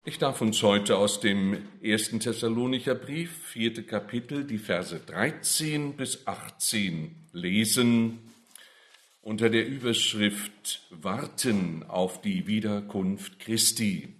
Ich darf uns heute aus dem 1. Thessalonicher Brief, 4. Kapitel, die Verse 13 bis 18 lesen, unter der Überschrift Warten auf die Wiederkunft Christi.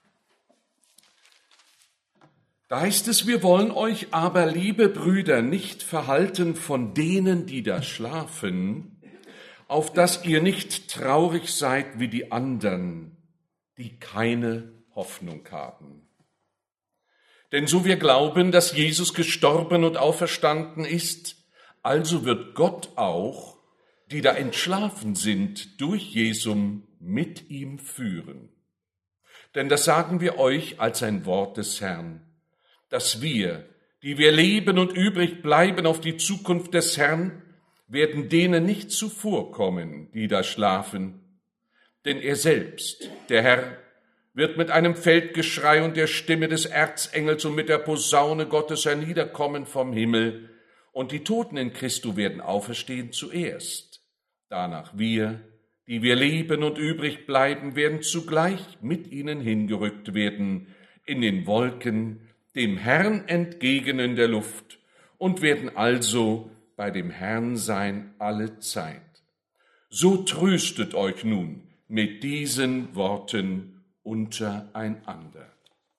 Da heißt es, wir wollen euch aber, liebe Brüder, nicht verhalten von denen, die da schlafen, auf dass ihr nicht traurig seid wie die anderen, die keine Hoffnung haben. Denn so wir glauben, dass Jesus gestorben und auferstanden ist, also wird Gott auch, die da entschlafen sind, durch Jesum mit ihm führen. Denn das sagen wir euch als ein Wort des Herrn, dass wir, die wir leben und übrig bleiben auf die Zukunft des Herrn, werden denen nicht zuvorkommen, die da schlafen. Denn er selbst, der Herr, wird mit einem Feldgeschrei und der Stimme des Erzengels und mit der Posaune Gottes herniederkommen vom Himmel, und die Toten in Christo werden auferstehen zuerst. Danach wir, die wir leben und übrig bleiben, werden zugleich mit ihnen hingerückt werden in den Wolken, dem Herrn entgegen in der Luft, und werden also bei dem Herrn sein alle Zeit. So tröstet euch nun mit diesen Worten untereinander.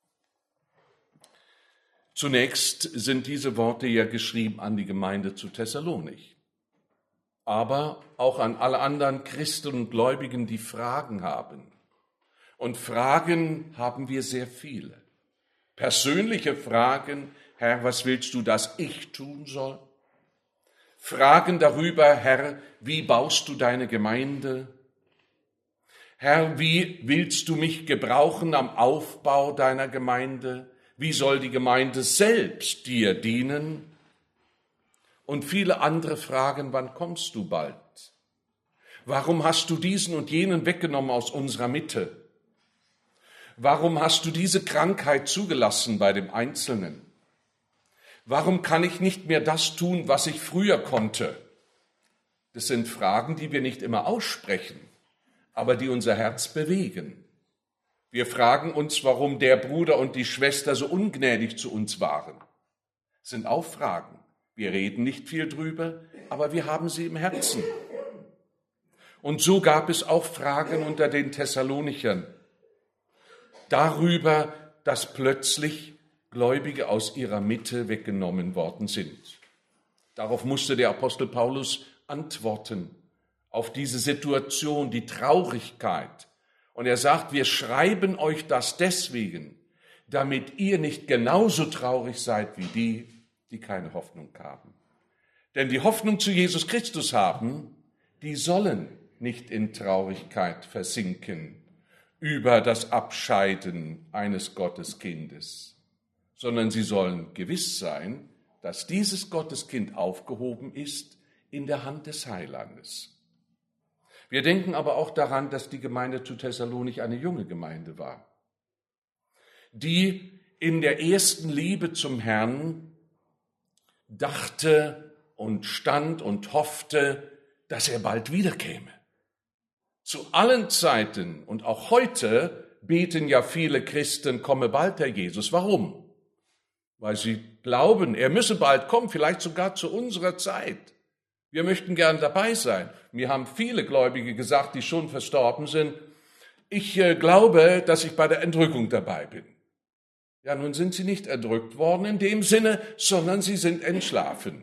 Zunächst sind diese Worte ja geschrieben an die Gemeinde zu Thessalonich, aber auch an alle anderen Christen und Gläubigen, die Fragen haben. Und Fragen haben wir sehr viele. Persönliche Fragen, Herr, was willst du, dass ich tun soll? Fragen darüber, Herr, wie baust du deine Gemeinde? Herr, wie willst du mich gebrauchen am Aufbau deiner Gemeinde? Wie soll die Gemeinde selbst dir dienen? Und viele andere Fragen, wann kommst du bald? Warum hast du diesen und jenen weggenommen aus unserer Mitte? Warum hast du diese Krankheit zugelassen bei dem Einzelnen? Warum kann ich nicht mehr das tun, was ich früher konnte? Das sind Fragen, die wir nicht immer aussprechen, aber die unser Herz bewegen. Wir fragen uns, warum der Bruder und die Schwester so ungnädig zu uns waren. Das sind auch Fragen. Wir reden nicht viel drüber, aber wir haben sie im Herzen. Und so gab es auch Fragen unter den Thessalonichern darüber, dass plötzlich Gläubige aus ihrer Mitte weggenommen worden sind. Darauf musste der Apostel Paulus antworten, auf diese Situation, die Traurigkeit. Und er sagt, wir schreiben euch das deswegen, damit ihr nicht genauso traurig seid wie die keine Hoffnung haben. Denn die Hoffnung zu Jesus Christus haben, die sollen nicht in Traurigkeit versinken über das Abscheiden eines Gotteskindes, sondern sie sollen gewiss sein, dass dieses Gotteskind aufgehoben ist in der Hand des Heilandes. Wir denken aber auch daran, dass die Gemeinde zu Thessalonich eine junge Gemeinde war, die in der ersten Liebe zum Herrn dachte und stand und hoffte, dass er bald wiederkäme. Zu allen Zeiten und auch heute beten ja viele Christen, komme bald, Herr Jesus. Warum? Weil sie glauben, er müsse bald kommen, vielleicht sogar zu unserer Zeit. Wir möchten gern dabei sein. Mir haben viele Gläubige gesagt, die schon verstorben sind, ich glaube, dass ich bei der Entrückung dabei bin. Ja, nun sind sie nicht entrückt worden in dem Sinne, sondern sie sind entschlafen.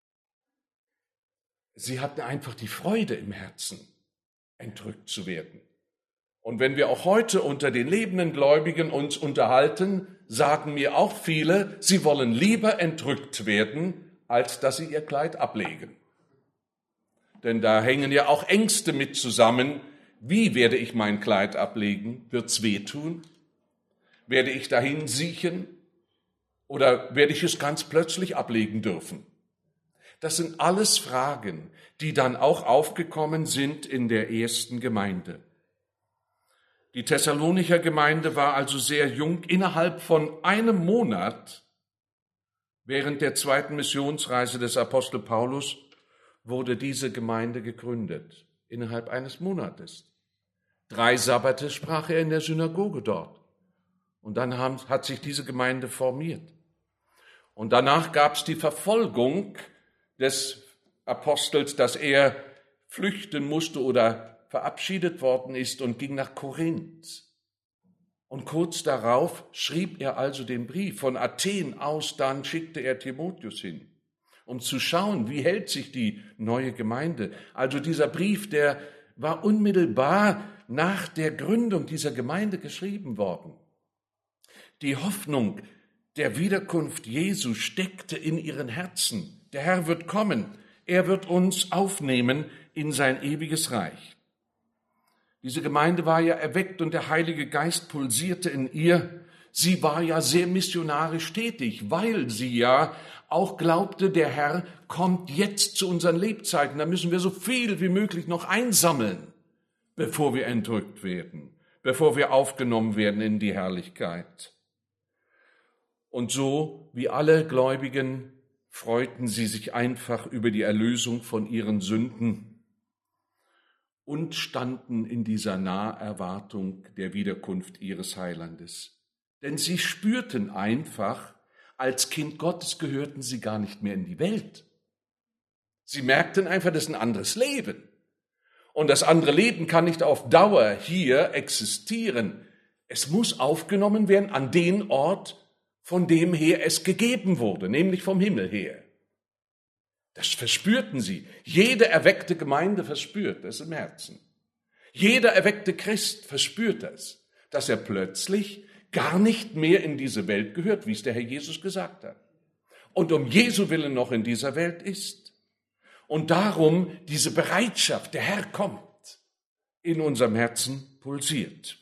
Sie hatten einfach die Freude im Herzen, entrückt zu werden. Und wenn wir auch heute unter den lebenden Gläubigen uns unterhalten, sagen mir auch viele, sie wollen lieber entrückt werden, als dass sie ihr Kleid ablegen. Denn da hängen ja auch Ängste mit zusammen. Wie werde ich mein Kleid ablegen? Wird's wehtun? Werde ich dahin siechen? Oder werde ich es ganz plötzlich ablegen dürfen? Das sind alles Fragen, die dann auch aufgekommen sind in der ersten Gemeinde. Die Thessalonicher Gemeinde war also sehr jung. Innerhalb von einem Monat, während der zweiten Missionsreise des Apostel Paulus, wurde diese Gemeinde gegründet, innerhalb eines Monates. 3 Sabbate sprach er in der Synagoge dort. Und dann hat sich diese Gemeinde formiert. Und danach gab es die Verfolgung des Apostels, dass er flüchten musste oder verabschiedet worden ist und ging nach Korinth. Und kurz darauf schrieb er also den Brief. Von Athen aus dann schickte er Timotheus hin, um zu schauen, wie hält sich die neue Gemeinde. Also dieser Brief, der war unmittelbar nach der Gründung dieser Gemeinde geschrieben worden. Die Hoffnung der Wiederkunft Jesu steckte in ihren Herzen. Der Herr wird kommen. Er wird uns aufnehmen in sein ewiges Reich. Diese Gemeinde war ja erweckt und der Heilige Geist pulsierte in ihr. Sie war ja sehr missionarisch tätig, weil sie ja auch glaubte, der Herr kommt jetzt zu unseren Lebzeiten. Da müssen wir so viel wie möglich noch einsammeln, bevor wir entrückt werden, bevor wir aufgenommen werden in die Herrlichkeit. Und so wie alle Gläubigen freuten sie sich einfach über die Erlösung von ihren Sünden und standen in dieser Naherwartung der Wiederkunft ihres Heilandes. Denn sie spürten einfach, als Kind Gottes gehörten sie gar nicht mehr in die Welt. Sie merkten einfach, das ist ein anderes Leben. Und das andere Leben kann nicht auf Dauer hier existieren. Es muss aufgenommen werden an den Ort, von dem her es gegeben wurde, nämlich vom Himmel her. Das verspürten sie. Jede erweckte Gemeinde verspürt das im Herzen. Jeder erweckte Christ verspürt das, dass er plötzlich gar nicht mehr in diese Welt gehört, wie es der Herr Jesus gesagt hat. Und um Jesu Willen noch in dieser Welt ist. Und darum diese Bereitschaft, der Herr kommt, in unserem Herzen pulsiert.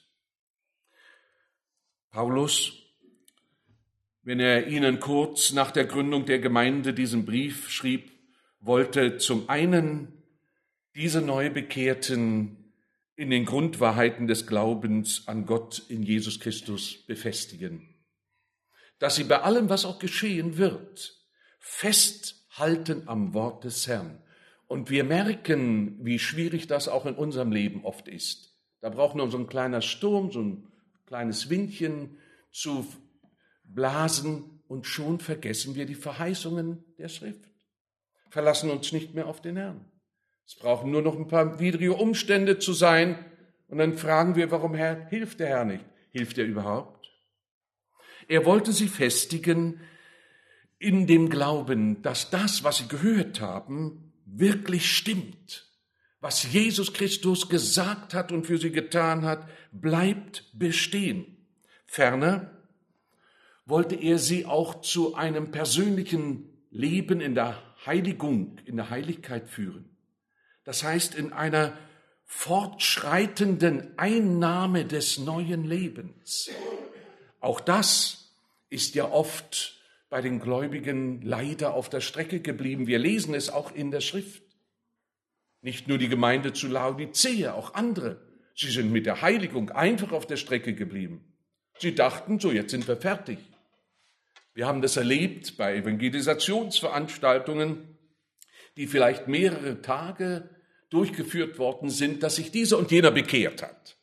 Paulus, wenn er ihnen kurz nach der Gründung der Gemeinde diesen Brief schrieb, wollte zum einen diese Neubekehrten in den Grundwahrheiten des Glaubens an Gott in Jesus Christus befestigen. Dass sie bei allem, was auch geschehen wird, festhalten am Wort des Herrn. Und wir merken, wie schwierig das auch in unserem Leben oft ist. Da braucht nur so ein kleiner Sturm, so ein kleines Windchen zu blasen und schon vergessen wir die Verheißungen der Schrift. Verlassen uns nicht mehr auf den Herrn. Es brauchen nur noch ein paar widrige Umstände zu sein und dann fragen wir, warum hilft der Herr nicht? Hilft er überhaupt? Er wollte sie festigen in dem Glauben, dass das, was sie gehört haben, wirklich stimmt. Was Jesus Christus gesagt hat und für sie getan hat, bleibt bestehen. Ferner wollte er sie auch zu einem persönlichen Leben in der Heiligung, in der Heiligkeit führen. Das heißt, in einer fortschreitenden Einnahme des neuen Lebens. Auch das ist ja oft bei den Gläubigen leider auf der Strecke geblieben. Wir lesen es auch in der Schrift. Nicht nur die Gemeinde zu Laodicea, auch andere. Sie sind mit der Heiligung einfach auf der Strecke geblieben. Sie dachten, so jetzt sind wir fertig. Wir haben das erlebt bei Evangelisationsveranstaltungen, die vielleicht mehrere Tage durchgeführt worden sind, dass sich dieser und jener bekehrt hat.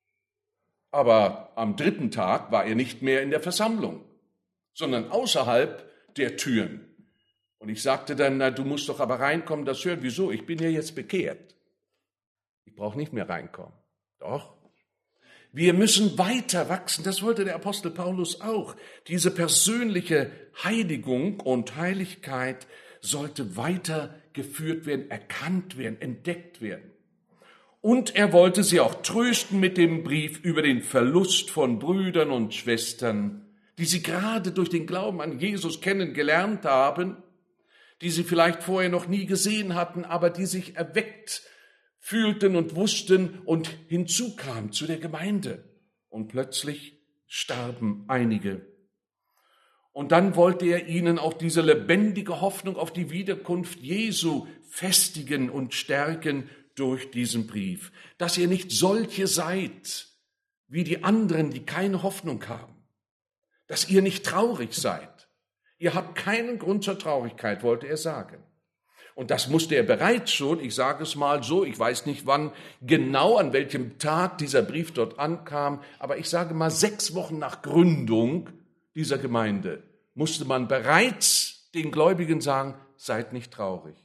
Aber am dritten Tag war er nicht mehr in der Versammlung, sondern außerhalb der Türen. Und ich sagte dann, na, du musst doch aber reinkommen, das hören. Wieso? Ich bin ja jetzt bekehrt. Ich brauche nicht mehr reinkommen. Doch. Wir müssen weiter wachsen, das wollte der Apostel Paulus auch. Diese persönliche Heiligung und Heiligkeit sollte weitergeführt werden, erkannt werden, entdeckt werden. Und er wollte sie auch trösten mit dem Brief über den Verlust von Brüdern und Schwestern, die sie gerade durch den Glauben an Jesus kennengelernt haben, die sie vielleicht vorher noch nie gesehen hatten, aber die sich erweckt fühlten und wussten und hinzukamen zu der Gemeinde. Und plötzlich starben einige. Und dann wollte er ihnen auch diese lebendige Hoffnung auf die Wiederkunft Jesu festigen und stärken durch diesen Brief. Dass ihr nicht solche seid wie die anderen, die keine Hoffnung haben. Dass ihr nicht traurig seid. Ihr habt keinen Grund zur Traurigkeit, wollte er sagen. Und das musste er bereits schon, ich sage es mal so, ich weiß nicht wann genau, an welchem Tag dieser Brief dort ankam, aber ich sage mal 6 Wochen nach Gründung dieser Gemeinde musste man bereits den Gläubigen sagen, seid nicht traurig.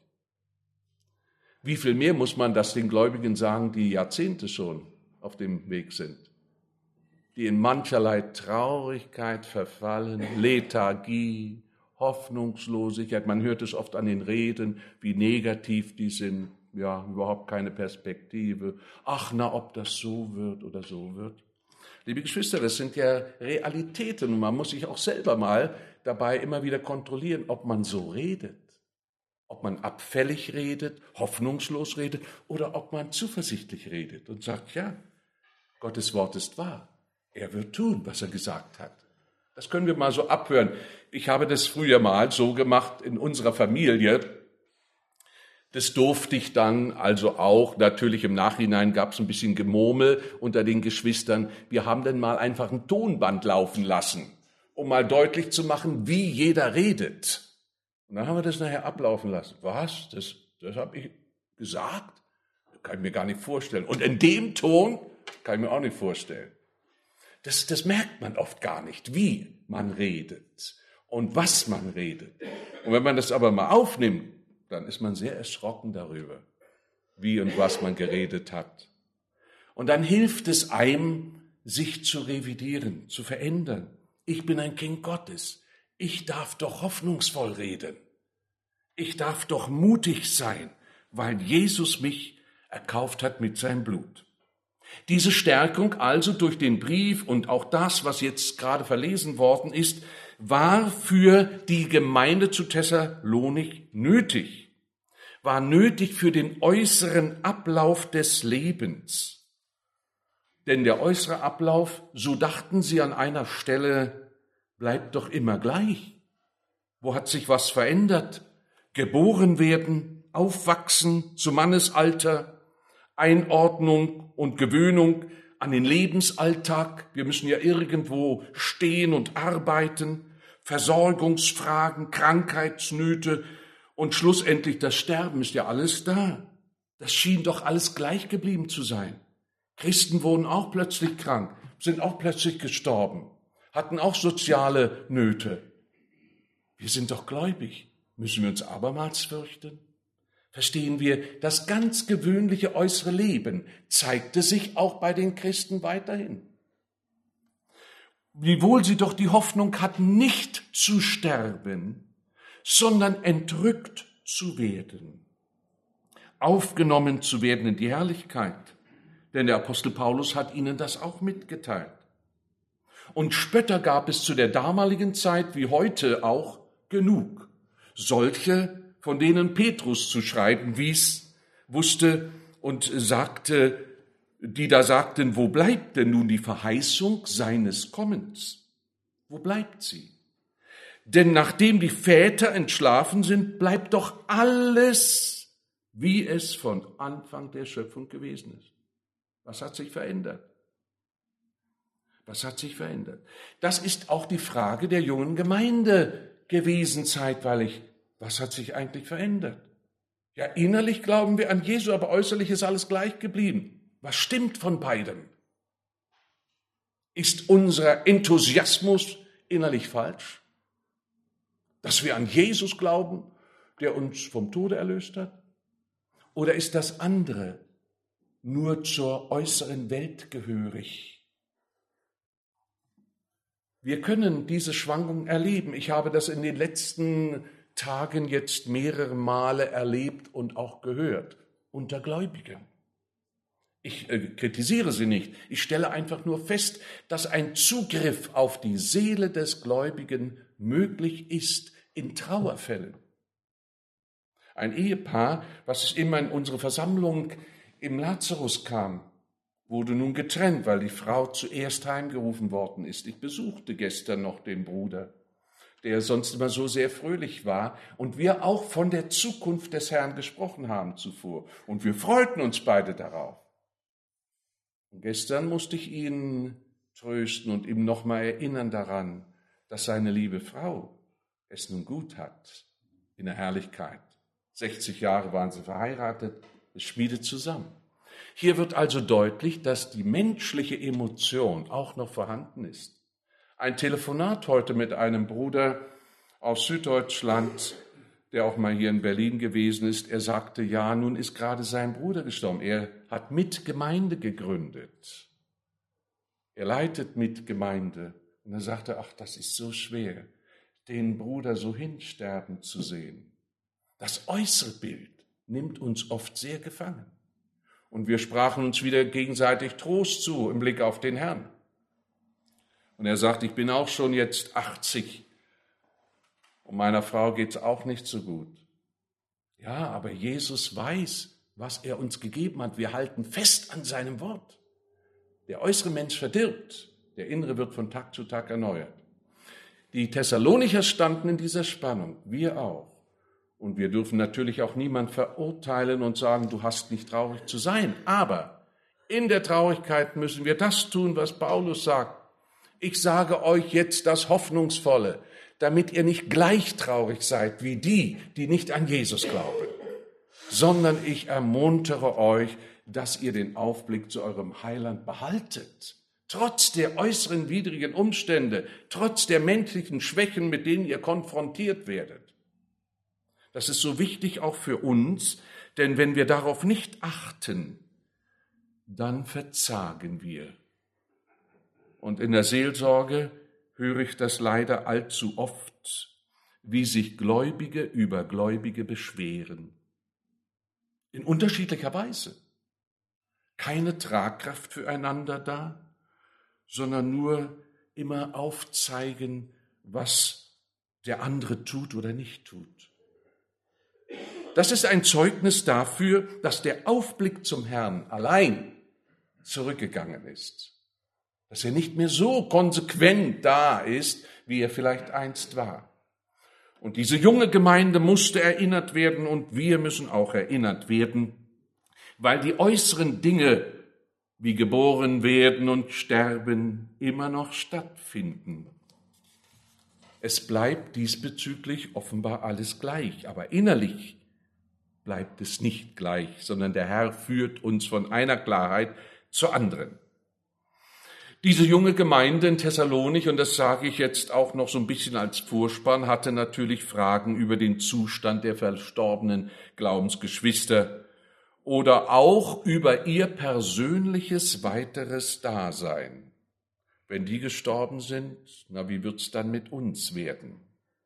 Wie viel mehr muss man das den Gläubigen sagen, die Jahrzehnte schon auf dem Weg sind, die in mancherlei Traurigkeit verfallen, Lethargie, Hoffnungslosigkeit. Man hört es oft an den Reden, wie negativ die sind. Ja, überhaupt keine Perspektive. Ach, na, ob das so wird oder so wird. Liebe Geschwister, das sind ja Realitäten und man muss sich auch selber mal dabei immer wieder kontrollieren, ob man so redet. Ob man abfällig redet, hoffnungslos redet oder ob man zuversichtlich redet und sagt, ja, Gottes Wort ist wahr. Er wird tun, was er gesagt hat. Das können wir mal so abhören. Ich habe das früher mal so gemacht in unserer Familie. Das durfte ich dann also auch. Natürlich im Nachhinein gab es ein bisschen Gemurmel unter den Geschwistern. Wir haben dann mal einfach ein Tonband laufen lassen, um mal deutlich zu machen, wie jeder redet. Und dann haben wir das nachher ablaufen lassen. Was? Das habe ich gesagt? Das kann ich mir gar nicht vorstellen. Und in dem Ton kann ich mir auch nicht vorstellen. Das merkt man oft gar nicht, wie man redet und was man redet. Und wenn man das aber mal aufnimmt, dann ist man sehr erschrocken darüber, wie und was man geredet hat. Und dann hilft es einem, sich zu revidieren, zu verändern. Ich bin ein Kind Gottes. Ich darf doch hoffnungsvoll reden. Ich darf doch mutig sein, weil Jesus mich erkauft hat mit seinem Blut. Diese Stärkung also durch den Brief und auch das, was jetzt gerade verlesen worden ist, war für die Gemeinde zu Thessalonik nötig, war nötig für den äußeren Ablauf des Lebens. Denn der äußere Ablauf, so dachten sie an einer Stelle, bleibt doch immer gleich. Wo hat sich was verändert? Geboren werden, aufwachsen zum Mannesalter, Einordnung und Gewöhnung an den Lebensalltag. Wir müssen ja irgendwo stehen und arbeiten. Versorgungsfragen, Krankheitsnöte und schlussendlich das Sterben ist ja alles da. Das schien doch alles gleich geblieben zu sein. Christen wurden auch plötzlich krank, sind auch plötzlich gestorben, hatten auch soziale Nöte. Wir sind doch gläubig. Müssen wir uns abermals fürchten? Verstehen wir, das ganz gewöhnliche äußere Leben zeigte sich auch bei den Christen weiterhin. Wiewohl sie doch die Hoffnung hatten, nicht zu sterben, sondern entrückt zu werden, aufgenommen zu werden in die Herrlichkeit. Denn der Apostel Paulus hat ihnen das auch mitgeteilt. Und Spötter gab es zu der damaligen Zeit wie heute auch genug. Solche, von denen Petrus zu schreiben wusste und sagte, die da sagten, wo bleibt denn nun die Verheißung seines Kommens? Wo bleibt sie? Denn nachdem die Väter entschlafen sind, bleibt doch alles, wie es von Anfang der Schöpfung gewesen ist. Was hat sich verändert? Was hat sich verändert? Das ist auch die Frage der jungen Gemeinde gewesen zeitweilig. Was hat sich eigentlich verändert? Ja, innerlich glauben wir an Jesu, aber äußerlich ist alles gleich geblieben. Was stimmt von beidem? Ist unser Enthusiasmus innerlich falsch? Dass wir an Jesus glauben, der uns vom Tode erlöst hat? Oder ist das andere nur zur äußeren Welt gehörig? Wir können diese Schwankungen erleben. Ich habe das in den letzten Tagen jetzt mehrere Male erlebt und auch gehört unter Gläubigen. Ich kritisiere sie nicht. Ich stelle einfach nur fest, dass ein Zugriff auf die Seele des Gläubigen möglich ist in Trauerfällen. Ein Ehepaar, was immer in unsere Versammlung im Lazarus kam, wurde nun getrennt, weil die Frau zuerst heimgerufen worden ist. Ich besuchte gestern noch den Bruder, der sonst immer so sehr fröhlich war, und wir auch von der Zukunft des Herrn gesprochen haben zuvor. Und wir freuten uns beide darauf. Und gestern musste ich ihn trösten und ihm nochmal erinnern daran, dass seine liebe Frau es nun gut hat in der Herrlichkeit 60 Jahre waren sie verheiratet, es schmiedet zusammen. Hier wird also deutlich, dass die menschliche Emotion auch noch vorhanden ist. Ein Telefonat heute mit einem Bruder aus Süddeutschland, der auch mal hier in Berlin gewesen ist, er sagte, ja, nun ist gerade sein Bruder gestorben. Er hat Mitgemeinde gegründet. Er leitet Mitgemeinde. Und er sagte, ach, das ist so schwer, den Bruder so hinsterben zu sehen. Das äußere Bild nimmt uns oft sehr gefangen. Und wir sprachen uns wieder gegenseitig Trost zu im Blick auf den Herrn. Und er sagt, ich bin auch schon jetzt 80 und meiner Frau geht's auch nicht so gut. Ja, aber Jesus weiß, was er uns gegeben hat. Wir halten fest an seinem Wort. Der äußere Mensch verdirbt, der innere wird von Tag zu Tag erneuert. Die Thessalonicher standen in dieser Spannung, wir auch. Und wir dürfen natürlich auch niemand verurteilen und sagen, du hast nicht traurig zu sein. Aber in der Traurigkeit müssen wir das tun, was Paulus sagt. Ich sage euch jetzt das Hoffnungsvolle, damit ihr nicht gleich traurig seid wie die, die nicht an Jesus glauben, sondern ich ermuntere euch, dass ihr den Aufblick zu eurem Heiland behaltet. Trotz der äußeren widrigen Umstände, trotz der menschlichen Schwächen, mit denen ihr konfrontiert werdet. Das ist so wichtig auch für uns, denn wenn wir darauf nicht achten, dann verzagen wir. Und in der Seelsorge höre ich das leider allzu oft, wie sich Gläubige über Gläubige beschweren. In unterschiedlicher Weise. Keine Tragkraft füreinander da, sondern nur immer aufzeigen, was der andere tut oder nicht tut. Das ist ein Zeugnis dafür, dass der Aufblick zum Herrn allein zurückgegangen ist. Dass er nicht mehr so konsequent da ist, wie er vielleicht einst war. Und diese junge Gemeinde musste erinnert werden und wir müssen auch erinnert werden, weil die äußeren Dinge wie geboren werden und sterben immer noch stattfinden. Es bleibt diesbezüglich offenbar alles gleich, aber innerlich bleibt es nicht gleich, sondern der Herr führt uns von einer Klarheit zur anderen. Diese junge Gemeinde in Thessalonich, und das sage ich jetzt auch noch so ein bisschen als Vorspann, hatte natürlich Fragen über den Zustand der verstorbenen Glaubensgeschwister oder auch über ihr persönliches weiteres Dasein. Wenn die gestorben sind, na, wie wird's dann mit uns werden?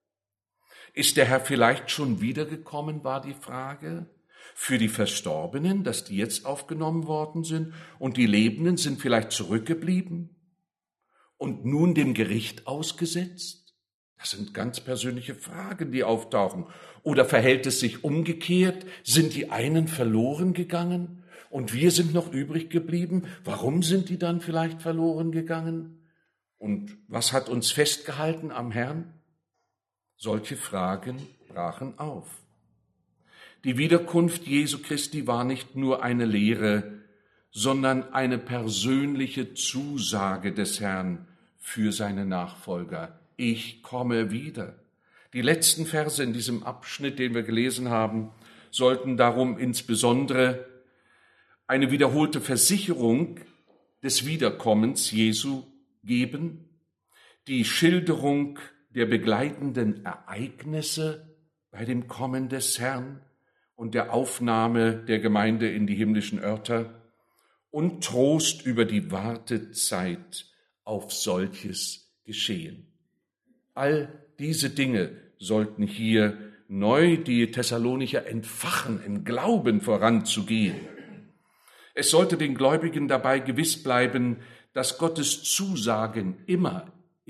Ist der Herr vielleicht schon wiedergekommen, war die Frage. Für die Verstorbenen, dass die jetzt aufgenommen worden sind und die Lebenden sind vielleicht zurückgeblieben und nun dem Gericht ausgesetzt? Das sind ganz persönliche Fragen, die auftauchen. Oder verhält es sich umgekehrt? Sind die einen verloren gegangen und wir sind noch übrig geblieben? Warum sind die dann vielleicht verloren gegangen? Und was hat uns festgehalten am Herrn? Solche Fragen brachen auf. Die Wiederkunft Jesu Christi war nicht nur eine Lehre, sondern eine persönliche Zusage des Herrn für seine Nachfolger. Ich komme wieder. Die letzten Verse in diesem Abschnitt, den wir gelesen haben, sollten darum insbesondere eine wiederholte Versicherung des Wiederkommens Jesu geben, die Schilderung der begleitenden Ereignisse bei dem Kommen des Herrn und der Aufnahme der Gemeinde in die himmlischen Örter und Trost über die Wartezeit auf solches Geschehen. All diese Dinge sollten hier neu die Thessalonicher entfachen, im Glauben voranzugehen. Es sollte den Gläubigen dabei gewiss bleiben, dass Gottes Zusagen immer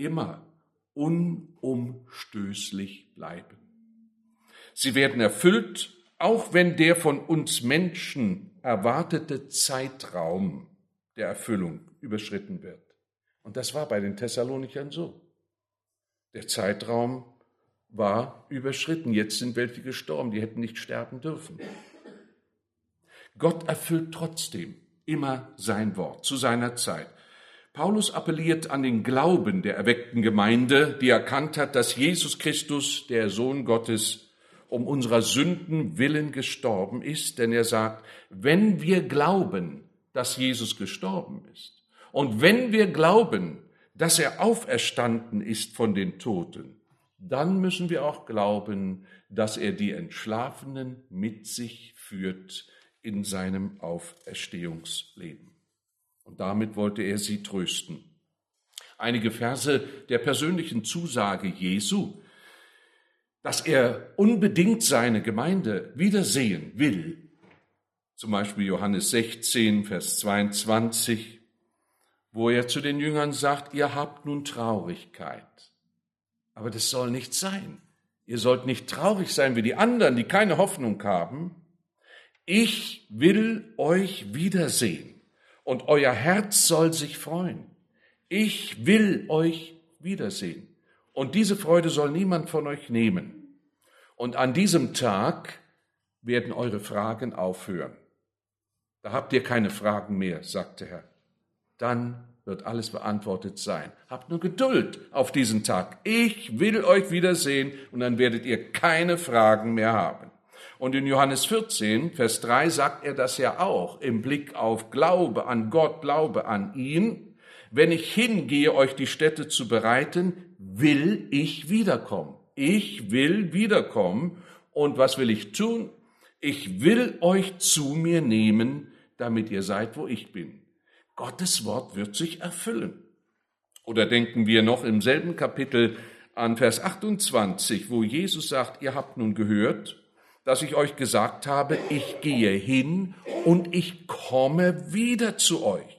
unumstößlich bleiben. Sie werden erfüllt, auch wenn der von uns Menschen erwartete Zeitraum der Erfüllung überschritten wird. Und das war bei den Thessalonichern so. Der Zeitraum war überschritten. Jetzt sind welche gestorben, die hätten nicht sterben dürfen. Gott erfüllt trotzdem immer sein Wort zu seiner Zeit. Paulus appelliert an den Glauben der erweckten Gemeinde, die erkannt hat, dass Jesus Christus, der Sohn Gottes, um unserer Sünden willen gestorben ist, denn er sagt, wenn wir glauben, dass Jesus gestorben ist und wenn wir glauben, dass er auferstanden ist von den Toten, dann müssen wir auch glauben, dass er die Entschlafenen mit sich führt in seinem Auferstehungsleben. Und damit wollte er sie trösten. Einige Verse der persönlichen Zusage Jesu, dass er unbedingt seine Gemeinde wiedersehen will. Zum Beispiel Johannes 16, Vers 22, wo er zu den Jüngern sagt, ihr habt nun Traurigkeit. Aber das soll nicht sein. Ihr sollt nicht traurig sein wie die anderen, die keine Hoffnung haben. Ich will euch wiedersehen und euer Herz soll sich freuen. Ich will euch wiedersehen. Und diese Freude soll niemand von euch nehmen. Und an diesem Tag werden eure Fragen aufhören. Da habt ihr keine Fragen mehr, sagt der Herr. Dann wird alles beantwortet sein. Habt nur Geduld auf diesen Tag. Ich will euch wiedersehen und dann werdet ihr keine Fragen mehr haben. Und in Johannes 14, Vers 3 sagt er das ja auch im Blick auf Glaube an Gott, Glaube an ihn. Wenn ich hingehe, euch die Stätte zu bereiten, will ich wiederkommen. Ich will wiederkommen. Und was will ich tun? Ich will euch zu mir nehmen, damit ihr seid, wo ich bin. Gottes Wort wird sich erfüllen. Oder denken wir noch im selben Kapitel an Vers 28, wo Jesus sagt, ihr habt nun gehört, dass ich euch gesagt habe, ich gehe hin und ich komme wieder zu euch.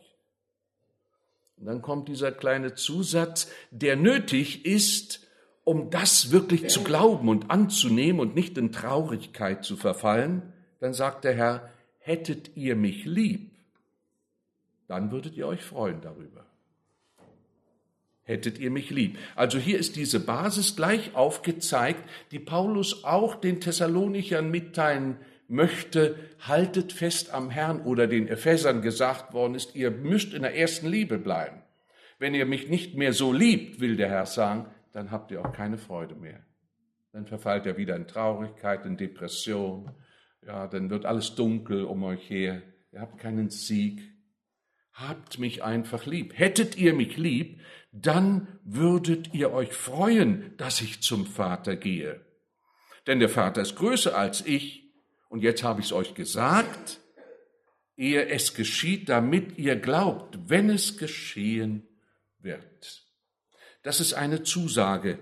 Und dann kommt dieser kleine Zusatz, der nötig ist, um das wirklich zu glauben und anzunehmen und nicht in Traurigkeit zu verfallen. Dann sagt der Herr, hättet ihr mich lieb, dann würdet ihr euch freuen darüber. Hättet ihr mich lieb. Also hier ist diese Basis gleich aufgezeigt, die Paulus auch den Thessalonichern mitteilen möchte, haltet fest am Herrn, oder den Ephesern gesagt worden ist, ihr müsst in der ersten Liebe bleiben. Wenn ihr mich nicht mehr so liebt, will der Herr sagen, dann habt ihr auch keine Freude mehr. Dann verfallt ihr wieder in Traurigkeit, in Depression. Ja, dann wird alles dunkel um euch her. Ihr habt keinen Sieg. Habt mich einfach lieb. Hättet ihr mich lieb, dann würdet ihr euch freuen, dass ich zum Vater gehe. Denn der Vater ist größer als ich. Und jetzt habe ich es euch gesagt, ehe es geschieht, damit ihr glaubt, wenn es geschehen wird. Das ist eine Zusage.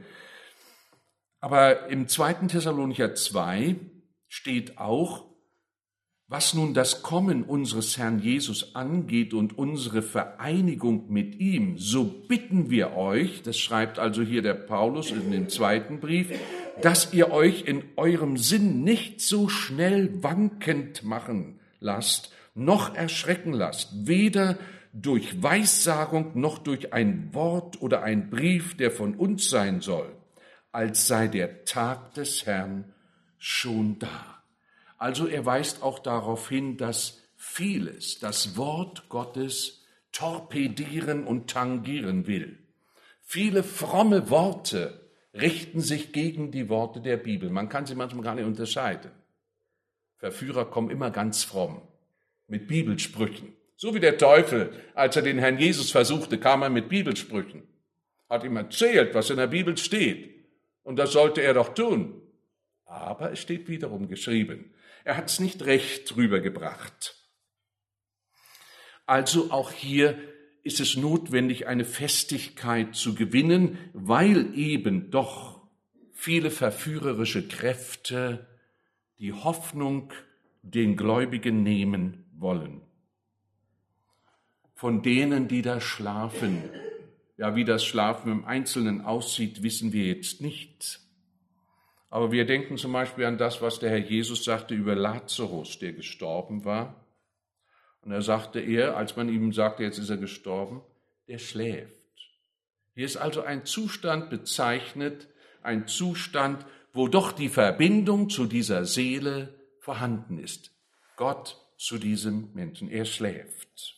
Aber im 2. Thessalonicher 2 steht auch, was nun das Kommen unseres Herrn Jesus angeht und unsere Vereinigung mit ihm, so bitten wir euch, das schreibt also hier der Paulus in dem 2. Brief, dass ihr euch in eurem Sinn nicht so schnell wankend machen lasst, noch erschrecken lasst, weder durch Weissagung noch durch ein Wort oder ein Brief, der von uns sein soll, als sei der Tag des Herrn schon da. Also er weist auch darauf hin, dass vieles das Wort Gottes torpedieren und tangieren will. Viele fromme Worte richten sich gegen die Worte der Bibel. Man kann sie manchmal gar nicht unterscheiden. Verführer kommen immer ganz fromm mit Bibelsprüchen. So wie der Teufel, als er den Herrn Jesus versuchte, kam er mit Bibelsprüchen. Hat ihm erzählt, was in der Bibel steht. Und das sollte er doch tun. Aber es steht wiederum geschrieben. Er hat es nicht recht rübergebracht. Also auch hier ist es notwendig, eine Festigkeit zu gewinnen, weil eben doch viele verführerische Kräfte die Hoffnung den Gläubigen nehmen wollen. Von denen, die da schlafen, ja, wie das Schlafen im Einzelnen aussieht, wissen wir jetzt nicht. Aber wir denken zum Beispiel an das, was der Herr Jesus sagte über Lazarus, der gestorben war. Und da sagte er, als man ihm sagte, jetzt ist er gestorben, der schläft. Hier ist also ein Zustand bezeichnet, ein Zustand, wo doch die Verbindung zu dieser Seele vorhanden ist. Gott zu diesem Menschen, er schläft.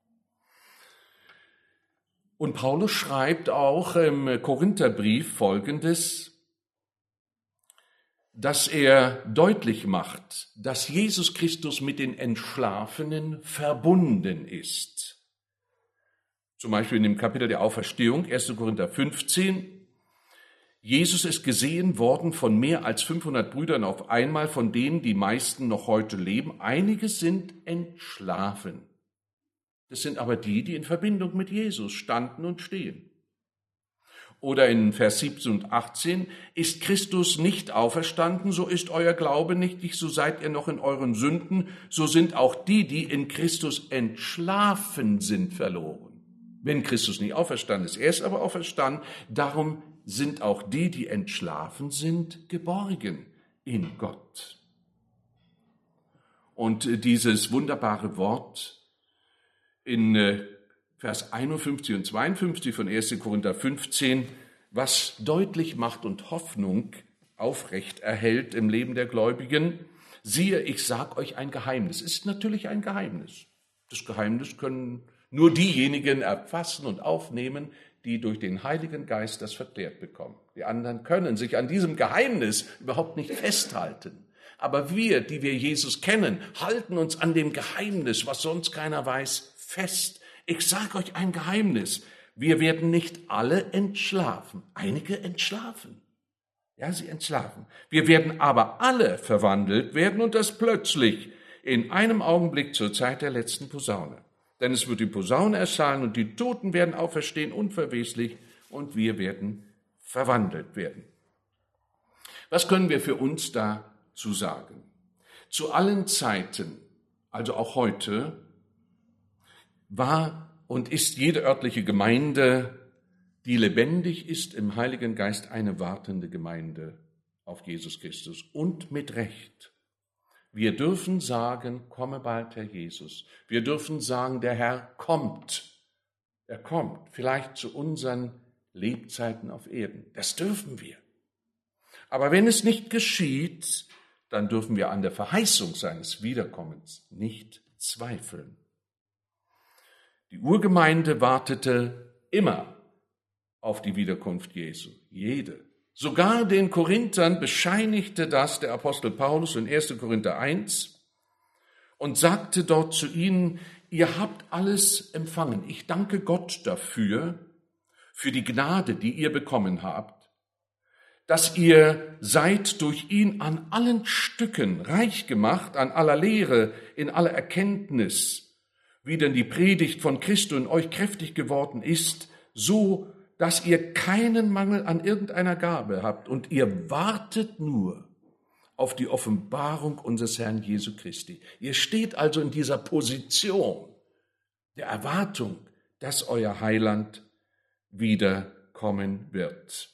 Und Paulus schreibt auch im Korintherbrief Folgendes: dass er deutlich macht, dass Jesus Christus mit den Entschlafenen verbunden ist. Zum Beispiel in dem Kapitel der Auferstehung, 1. Korinther 15. Jesus ist gesehen worden von mehr als 500 Brüdern auf einmal, von denen die meisten noch heute leben. Einige sind entschlafen. Das sind aber die, die in Verbindung mit Jesus standen und stehen. Oder in Vers 17 und 18, ist Christus nicht auferstanden, so ist euer Glaube nichtig, so seid ihr noch in euren Sünden, so sind auch die, die in Christus entschlafen sind, verloren. Wenn Christus nicht auferstanden ist, er ist aber auferstanden, darum sind auch die, die entschlafen sind, geborgen in Gott. Und dieses wunderbare Wort in Vers 51 und 52 von 1. Korinther 15, was deutlich macht und Hoffnung aufrecht erhält im Leben der Gläubigen. Siehe, ich sag euch ein Geheimnis. Es ist natürlich ein Geheimnis. Das Geheimnis können nur diejenigen erfassen und aufnehmen, die durch den Heiligen Geist das verklärt bekommen. Die anderen können sich an diesem Geheimnis überhaupt nicht festhalten. Aber wir, die wir Jesus kennen, halten uns an dem Geheimnis, was sonst keiner weiß, fest. Ich sage euch ein Geheimnis. Wir werden nicht alle entschlafen. Einige entschlafen. Ja, sie entschlafen. Wir werden aber alle verwandelt werden und das plötzlich in einem Augenblick zur Zeit der letzten Posaune. Denn es wird die Posaune erschallen und die Toten werden auferstehen unverweslich und wir werden verwandelt werden. Was können wir für uns dazu sagen? Zu allen Zeiten, also auch heute, war und ist jede örtliche Gemeinde, die lebendig ist im Heiligen Geist, eine wartende Gemeinde auf Jesus Christus. Und mit Recht. Wir dürfen sagen, komme bald, Herr Jesus. Wir dürfen sagen, der Herr kommt. Er kommt, vielleicht zu unseren Lebzeiten auf Erden. Das dürfen wir. Aber wenn es nicht geschieht, dann dürfen wir an der Verheißung seines Wiederkommens nicht zweifeln. Die Urgemeinde wartete immer auf die Wiederkunft Jesu. Jede. Sogar den Korinthern bescheinigte das der Apostel Paulus in 1. Korinther 1 und sagte dort zu ihnen, ihr habt alles empfangen. Ich danke Gott dafür, für die Gnade, die ihr bekommen habt, dass ihr seid durch ihn an allen Stücken reich gemacht, an aller Lehre, in aller Erkenntnis, wie denn die Predigt von Christus in euch kräftig geworden ist, so dass ihr keinen Mangel an irgendeiner Gabe habt und ihr wartet nur auf die Offenbarung unseres Herrn Jesu Christi. Ihr steht also in dieser Position der Erwartung, dass euer Heiland wiederkommen wird.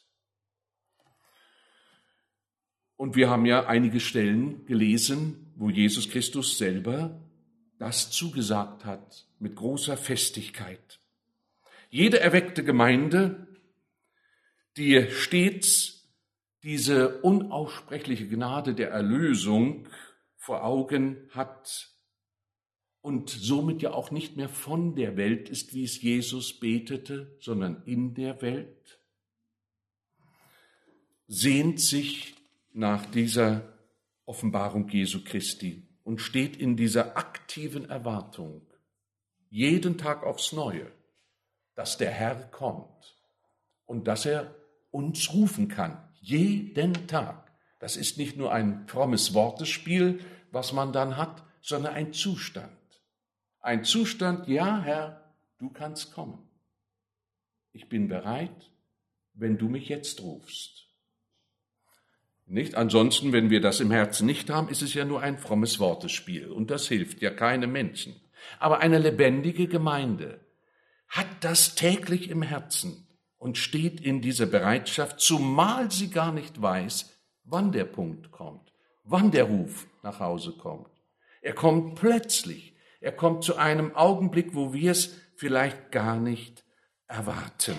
Und wir haben ja einige Stellen gelesen, wo Jesus Christus selber das zugesagt hat mit großer Festigkeit. Jede erweckte Gemeinde, die stets diese unaussprechliche Gnade der Erlösung vor Augen hat und somit ja auch nicht mehr von der Welt ist, wie es Jesus betete, sondern in der Welt, sehnt sich nach dieser Offenbarung Jesu Christi und steht in dieser aktiven Erwartung, jeden Tag aufs Neue, dass der Herr kommt und dass er uns rufen kann, jeden Tag. Das ist nicht nur ein frommes Wortespiel, was man dann hat, sondern ein Zustand. Ein Zustand, ja Herr, du kannst kommen. Ich bin bereit, wenn du mich jetzt rufst. Nicht? Ansonsten, wenn wir das im Herzen nicht haben, ist es ja nur ein frommes Wortespiel und das hilft ja keinem Menschen. Aber eine lebendige Gemeinde hat das täglich im Herzen und steht in dieser Bereitschaft, zumal sie gar nicht weiß, wann der Punkt kommt, wann der Ruf nach Hause kommt. Er kommt plötzlich, er kommt zu einem Augenblick, wo wir es vielleicht gar nicht erwarten.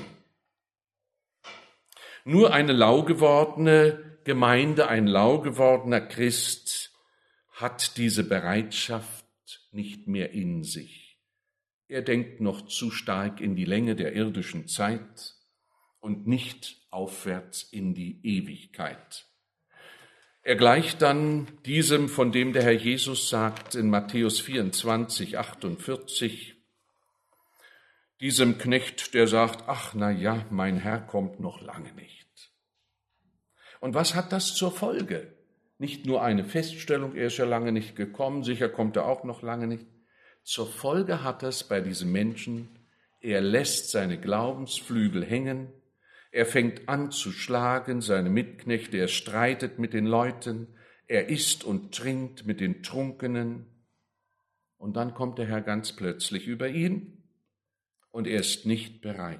Nur eine lau gewordene Gemeinde, ein lau gewordener Christ hat diese Bereitschaft nicht mehr in sich. Er denkt noch zu stark in die Länge der irdischen Zeit und nicht aufwärts in die Ewigkeit. Er gleicht dann diesem, von dem der Herr Jesus sagt in Matthäus 24, 48, diesem Knecht, der sagt, ach na ja, mein Herr kommt noch lange nicht. Und was hat das zur Folge? Nicht nur eine Feststellung, er ist ja lange nicht gekommen, sicher kommt er auch noch lange nicht. Zur Folge hat es bei diesem Menschen, er lässt seine Glaubensflügel hängen, er fängt an zu schlagen, seine Mitknechte, er streitet mit den Leuten, er isst und trinkt mit den Trunkenen. Und dann kommt der Herr ganz plötzlich über ihn und er ist nicht bereit.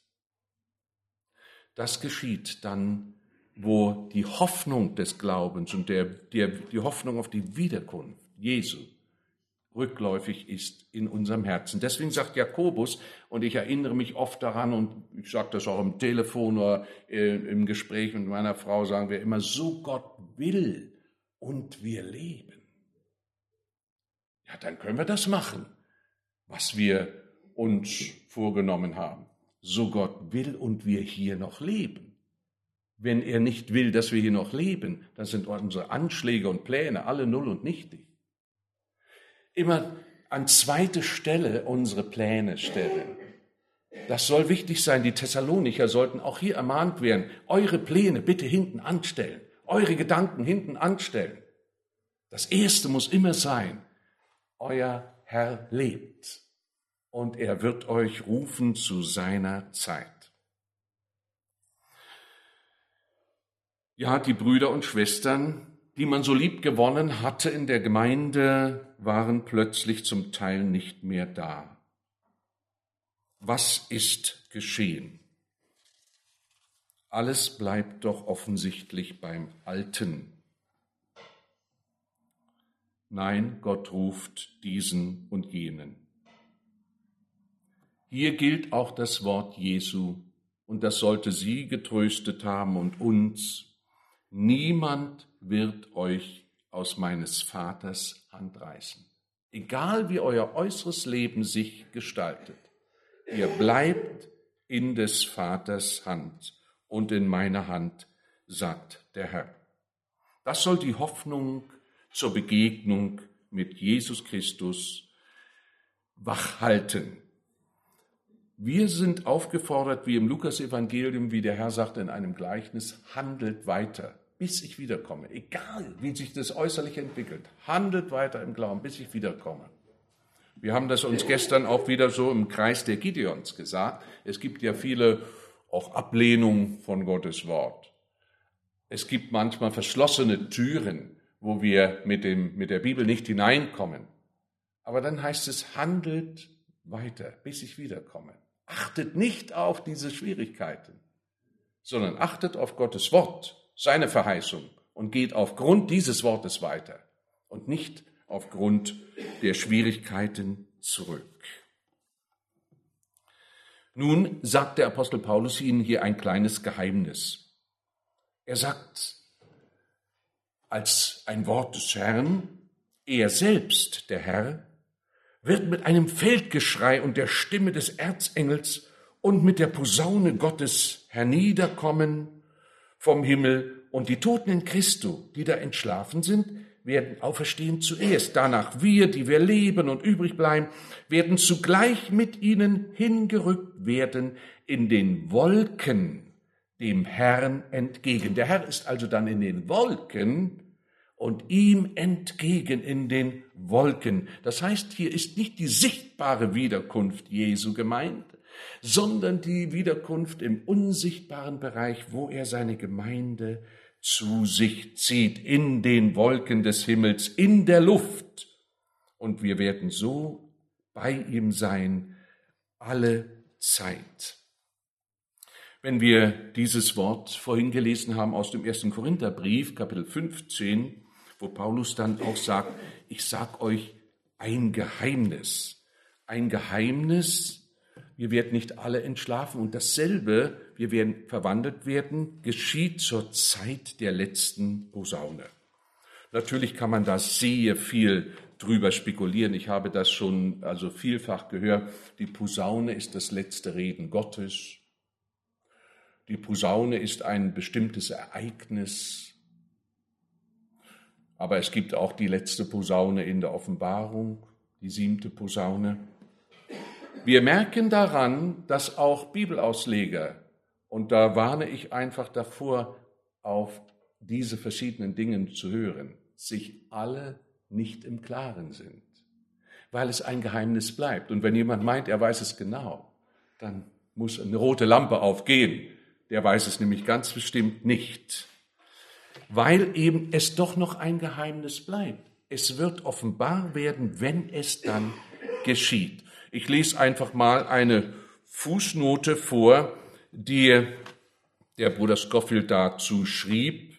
Das geschieht dann, wo die Hoffnung des Glaubens und die Hoffnung auf die Wiederkunft Jesu rückläufig ist in unserem Herzen. Deswegen sagt Jakobus, und ich erinnere mich oft daran, und ich sage das auch im Telefon oder im Gespräch mit meiner Frau, sagen wir immer, so Gott will und wir leben. Ja, dann können wir das machen, was wir uns vorgenommen haben. So Gott will und wir hier noch leben. Wenn er nicht will, dass wir hier noch leben, dann sind unsere Anschläge und Pläne alle null und nichtig. Immer an zweite Stelle unsere Pläne stellen. Das soll wichtig sein. Die Thessalonicher sollten auch hier ermahnt werden, eure Pläne bitte hinten anstellen, eure Gedanken hinten anstellen. Das Erste muss immer sein, euer Herr lebt und er wird euch rufen zu seiner Zeit. Ja, die Brüder und Schwestern, die man so lieb gewonnen hatte in der Gemeinde, waren plötzlich zum Teil nicht mehr da. Was ist geschehen? Alles bleibt doch offensichtlich beim Alten. Nein, Gott ruft diesen und jenen. Hier gilt auch das Wort Jesu, und das sollte Sie getröstet haben und uns. Niemand wird euch aus meines Vaters Hand reißen. Egal wie euer äußeres Leben sich gestaltet, ihr bleibt in des Vaters Hand und in meiner Hand, sagt der Herr. Das soll die Hoffnung zur Begegnung mit Jesus Christus wachhalten. Wir sind aufgefordert, wie im Lukas-Evangelium, wie der Herr sagte in einem Gleichnis, handelt weiter, bis ich wiederkomme. Egal, wie sich das äußerlich entwickelt, handelt weiter im Glauben, bis ich wiederkomme. Wir haben das uns gestern auch wieder so im Kreis der Gideons gesagt. Es gibt ja viele auch Ablehnungen von Gottes Wort. Es gibt manchmal verschlossene Türen, wo wir mit der Bibel nicht hineinkommen. Aber dann heißt es, handelt weiter, bis ich wiederkomme. Achtet nicht auf diese Schwierigkeiten, sondern achtet auf Gottes Wort, seine Verheißung und geht aufgrund dieses Wortes weiter und nicht aufgrund der Schwierigkeiten zurück. Nun sagt der Apostel Paulus Ihnen hier ein kleines Geheimnis. Er sagt als ein Wort des Herrn, er selbst, der Herr, wird mit einem Feldgeschrei und der Stimme des Erzengels und mit der Posaune Gottes herniederkommen vom Himmel, und die Toten in Christo, die da entschlafen sind, werden auferstehen zuerst. Danach wir, die wir leben und übrig bleiben, werden zugleich mit ihnen hingerückt werden in den Wolken dem Herrn entgegen. Der Herr ist also dann in den Wolken und ihm entgegen in den Wolken. Das heißt, hier ist nicht die sichtbare Wiederkunft Jesu gemeint, sondern die Wiederkunft im unsichtbaren Bereich, wo er seine Gemeinde zu sich zieht, in den Wolken des Himmels, in der Luft. Und wir werden so bei ihm sein, alle Zeit. Wenn wir dieses Wort vorhin gelesen haben aus dem 1. Korintherbrief, Kapitel 15, wo Paulus dann auch sagt, ich sag euch ein Geheimnis. Ein Geheimnis, wir werden nicht alle entschlafen. Und dasselbe, wir werden verwandelt werden, geschieht zur Zeit der letzten Posaune. Natürlich kann man da sehr viel drüber spekulieren. Ich habe das schon vielfach gehört. Die Posaune ist das letzte Reden Gottes. Die Posaune ist ein bestimmtes Ereignis. Aber es gibt auch die letzte Posaune in der Offenbarung, die 7. Posaune. Wir merken daran, dass auch Bibelausleger, und da warne ich einfach davor, auf diese verschiedenen Dinge zu hören, sich alle nicht im Klaren sind, weil es ein Geheimnis bleibt. Und wenn jemand meint, er weiß es genau, dann muss eine rote Lampe aufgehen. Der weiß es nämlich ganz bestimmt nicht, weil eben es doch noch ein Geheimnis bleibt. Es wird offenbar werden, wenn es dann geschieht. Ich lese einfach mal eine Fußnote vor, die der Bruder Scofield dazu schrieb,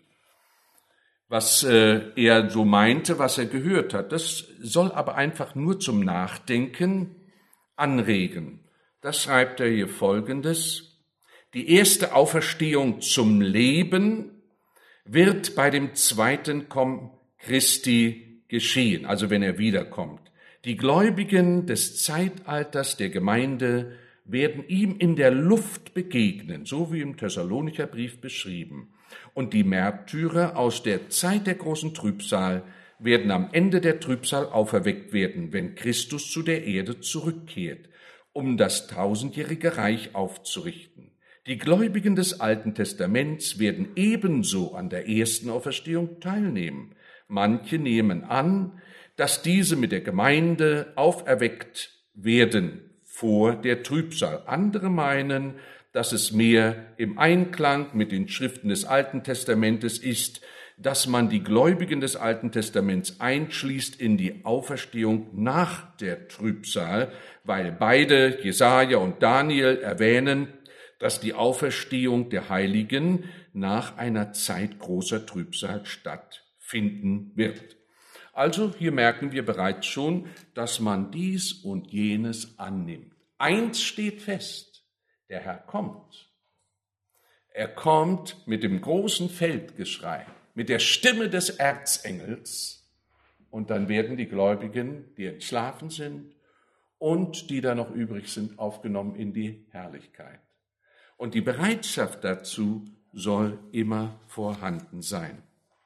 was er so meinte, was er gehört hat. Das soll aber einfach nur zum Nachdenken anregen. Da schreibt er hier Folgendes: Die erste Auferstehung zum Leben wird bei dem zweiten Kommen Christi geschehen, also wenn er wiederkommt. Die Gläubigen des Zeitalters der Gemeinde werden ihm in der Luft begegnen, so wie im Thessalonicher Brief beschrieben. Und die Märtyrer aus der Zeit der großen Trübsal werden am Ende der Trübsal auferweckt werden, wenn Christus zu der Erde zurückkehrt, um das 1000-jährige Reich aufzurichten. Die Gläubigen des Alten Testaments werden ebenso an der ersten Auferstehung teilnehmen. Manche nehmen an, dass diese mit der Gemeinde auferweckt werden vor der Trübsal. Andere meinen, dass es mehr im Einklang mit den Schriften des Alten Testamentes ist, dass man die Gläubigen des Alten Testaments einschließt in die Auferstehung nach der Trübsal, weil beide, Jesaja und Daniel, erwähnen, dass die Auferstehung der Heiligen nach einer Zeit großer Trübsal stattfinden wird. Also hier merken wir bereits schon, dass man dies und jenes annimmt. Eins steht fest: Der Herr kommt. Er kommt mit dem großen Feldgeschrei, mit der Stimme des Erzengels, und dann werden die Gläubigen, die entschlafen sind und die da noch übrig sind, aufgenommen in die Herrlichkeit. Und die Bereitschaft dazu soll immer vorhanden sein.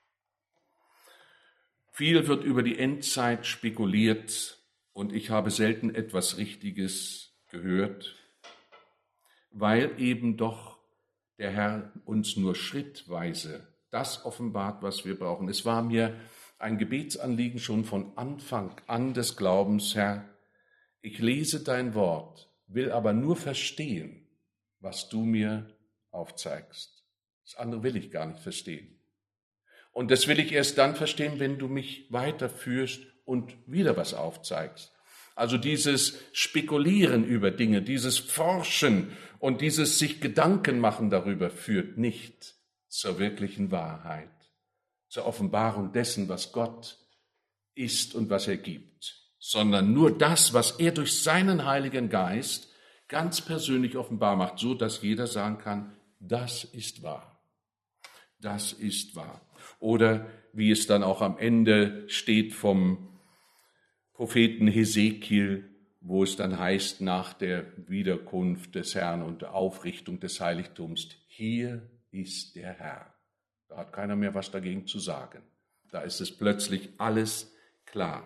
Viel wird über die Endzeit spekuliert und ich habe selten etwas Richtiges gehört, weil eben doch der Herr uns nur schrittweise das offenbart, was wir brauchen. Es war mir ein Gebetsanliegen schon von Anfang an des Glaubens: Herr, ich lese dein Wort, will aber nur verstehen, was du mir aufzeigst. Das andere will ich gar nicht verstehen. Und das will ich erst dann verstehen, wenn du mich weiterführst und wieder was aufzeigst. Also dieses Spekulieren über Dinge, dieses Forschen und dieses sich Gedanken machen darüber führt nicht zur wirklichen Wahrheit, zur Offenbarung dessen, was Gott ist und was er gibt, sondern nur das, was er durch seinen Heiligen Geist ganz persönlich offenbar macht, so dass jeder sagen kann, das ist wahr. Das ist wahr. Oder wie es dann auch am Ende steht vom Propheten Hesekiel, wo es dann heißt, nach der Wiederkunft des Herrn und der Aufrichtung des Heiligtums: Hier ist der Herr. Da hat keiner mehr was dagegen zu sagen. Da ist es plötzlich alles klar.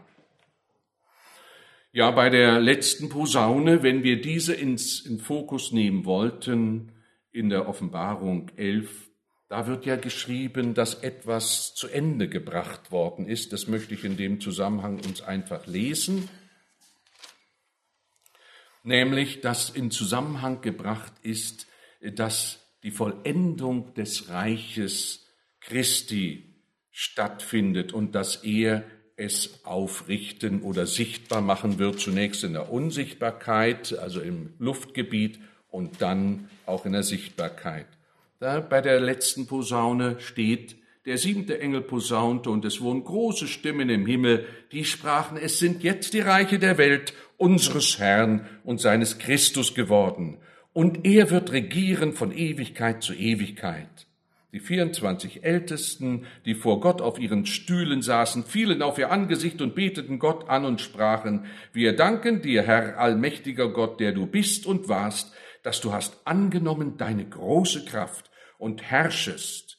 Ja, bei der letzten Posaune, wenn wir diese in Fokus nehmen wollten, in der Offenbarung 11, da wird ja geschrieben, dass etwas zu Ende gebracht worden ist. Das möchte ich in dem Zusammenhang uns einfach lesen. Nämlich, dass in Zusammenhang gebracht ist, dass die Vollendung des Reiches Christi stattfindet und dass er es aufrichten oder sichtbar machen wird, zunächst in der Unsichtbarkeit, also im Luftgebiet, und dann auch in der Sichtbarkeit. Da bei der letzten Posaune steht: Der 7. Engel posaunte, und es wurden große Stimmen im Himmel, die sprachen: Es sind jetzt die Reiche der Welt unseres Herrn und seines Christus geworden, und er wird regieren von Ewigkeit zu Ewigkeit. Die 24 Ältesten, die vor Gott auf ihren Stühlen saßen, fielen auf ihr Angesicht und beteten Gott an und sprachen: Wir danken dir, Herr, allmächtiger Gott, der du bist und warst, dass du hast angenommen deine große Kraft und herrschest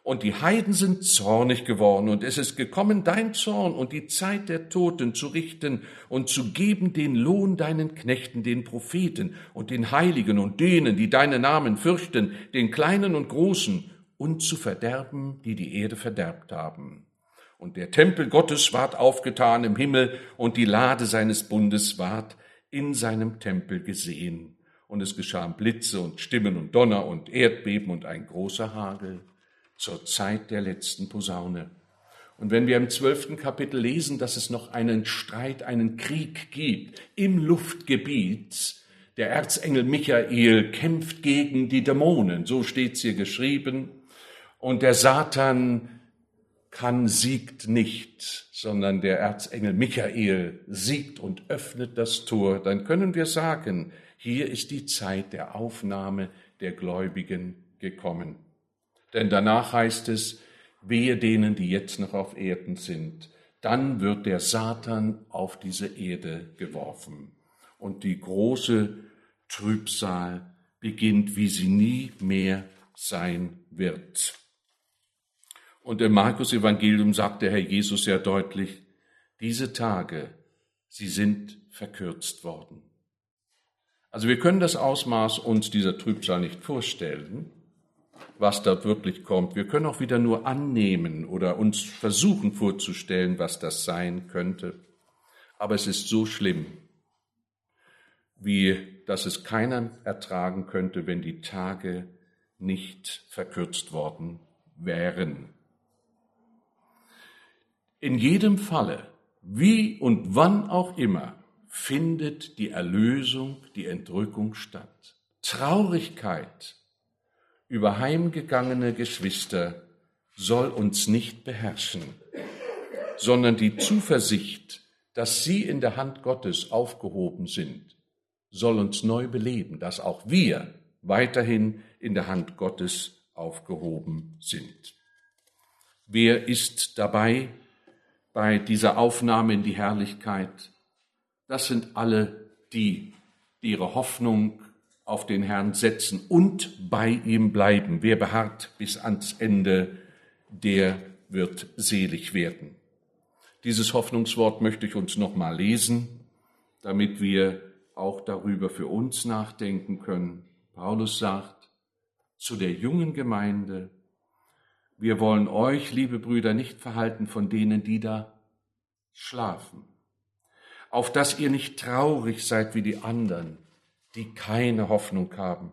Und die Heiden sind zornig geworden, und es ist gekommen dein Zorn und die Zeit der Toten zu richten und zu geben den Lohn deinen Knechten, den Propheten und den Heiligen und denen, die deinen Namen fürchten, den Kleinen und Großen, und zu verderben, die die Erde verderbt haben. Und der Tempel Gottes ward aufgetan im Himmel, und die Lade seines Bundes ward in seinem Tempel gesehen. Und es geschahen Blitze und Stimmen und Donner und Erdbeben und ein großer Hagel zur Zeit der letzten Posaune. Und wenn wir im 12. Kapitel lesen, dass es noch einen Streit, einen Krieg gibt im Luftgebiet, der Erzengel Michael kämpft gegen die Dämonen, so steht's hier geschrieben, und der Satan siegt nicht, sondern der Erzengel Michael siegt und öffnet das Tor, dann können wir sagen, hier ist die Zeit der Aufnahme der Gläubigen gekommen. Denn danach heißt es, wehe denen, die jetzt noch auf Erden sind. Dann wird der Satan auf diese Erde geworfen. Und die große Trübsal beginnt, wie sie nie mehr sein wird. Und im Markus-Evangelium sagt der Herr Jesus sehr deutlich, diese Tage, sie sind verkürzt worden. Also wir können das Ausmaß uns dieser Trübsal nicht vorstellen, was dort wirklich kommt. Wir können auch wieder nur annehmen oder uns versuchen vorzustellen, was das sein könnte. Aber es ist so schlimm, wie dass es keiner ertragen könnte, wenn die Tage nicht verkürzt worden wären. In jedem Falle, wie und wann auch immer, findet die Erlösung, die Entrückung statt. Traurigkeit über heimgegangene Geschwister soll uns nicht beherrschen, sondern die Zuversicht, dass sie in der Hand Gottes aufgehoben sind, soll uns neu beleben, dass auch wir weiterhin in der Hand Gottes aufgehoben sind. Wer ist dabei bei dieser Aufnahme in die Herrlichkeit? Das sind alle die ihre Hoffnung auf den Herrn setzen und bei ihm bleiben. Wer beharrt bis ans Ende, der wird selig werden. Dieses Hoffnungswort möchte ich uns noch mal lesen, damit wir auch darüber für uns nachdenken können. Paulus sagt zu der jungen Gemeinde, wir wollen euch, liebe Brüder, nicht verhalten von denen, die da schlafen, auf dass ihr nicht traurig seid wie die anderen, die keine Hoffnung haben.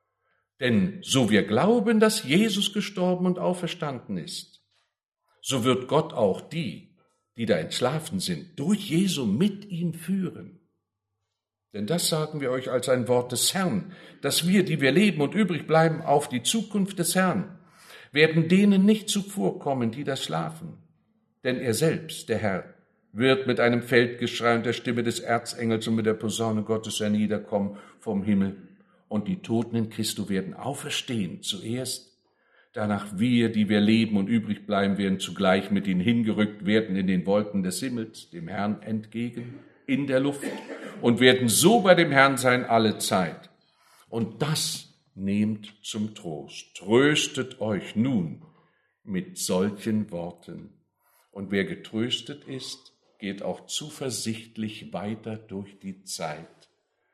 Denn so wir glauben, dass Jesus gestorben und auferstanden ist, so wird Gott auch die da entschlafen sind, durch Jesu mit ihm führen. Denn das sagen wir euch als ein Wort des Herrn, dass wir, die wir leben und übrig bleiben, auf die Zukunft des Herrn, werden denen nicht zuvorkommen, die da schlafen. Denn er selbst, der Herr, wird mit einem Feldgeschrei und der Stimme des Erzengels und mit der Posaune Gottes herniederkommen vom Himmel. Und die Toten in Christo werden auferstehen zuerst. Danach wir, die wir leben und übrig bleiben, werden zugleich mit ihnen hingerückt werden in den Wolken des Himmels, dem Herrn entgegen, in der Luft, und werden so bei dem Herrn sein alle Zeit. Und das nehmt zum Trost. Tröstet euch nun mit solchen Worten. Und wer getröstet ist, geht auch zuversichtlich weiter durch die Zeit.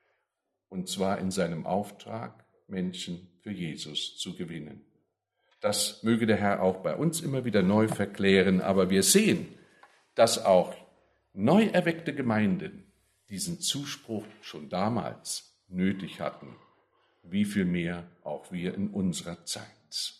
Und zwar in seinem Auftrag, Menschen für Jesus zu gewinnen. Das möge der Herr auch bei uns immer wieder neu verklären. Aber wir sehen, dass auch neu erweckte Gemeinden diesen Zuspruch schon damals nötig hatten. Wie viel mehr auch wir in unserer Zeit.